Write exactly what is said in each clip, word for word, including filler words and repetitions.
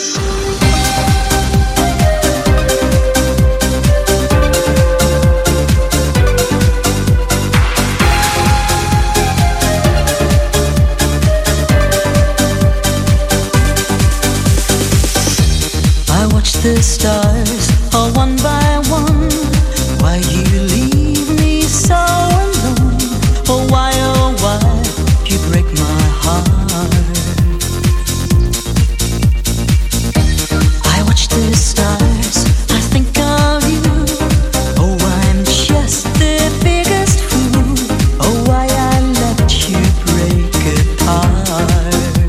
The stars all one by one. Why you leave me so alone? Oh why, oh why you break my heart? I watch the stars, I think of you. Oh I'm just the biggest fool. Oh why I let you break apart.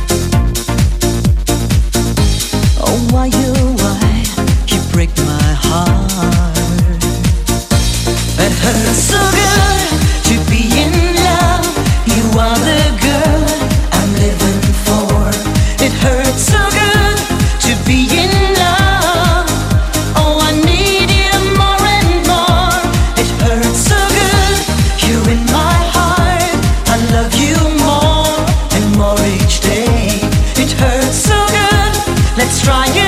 Oh why you break my heart. It hurts so good to be in love. You are the girl I'm living for. It hurts so good to be in love. Oh, I need you more and more. It hurts so good, you're in my heart. I love you more and more each day. It hurts so good, let's try it.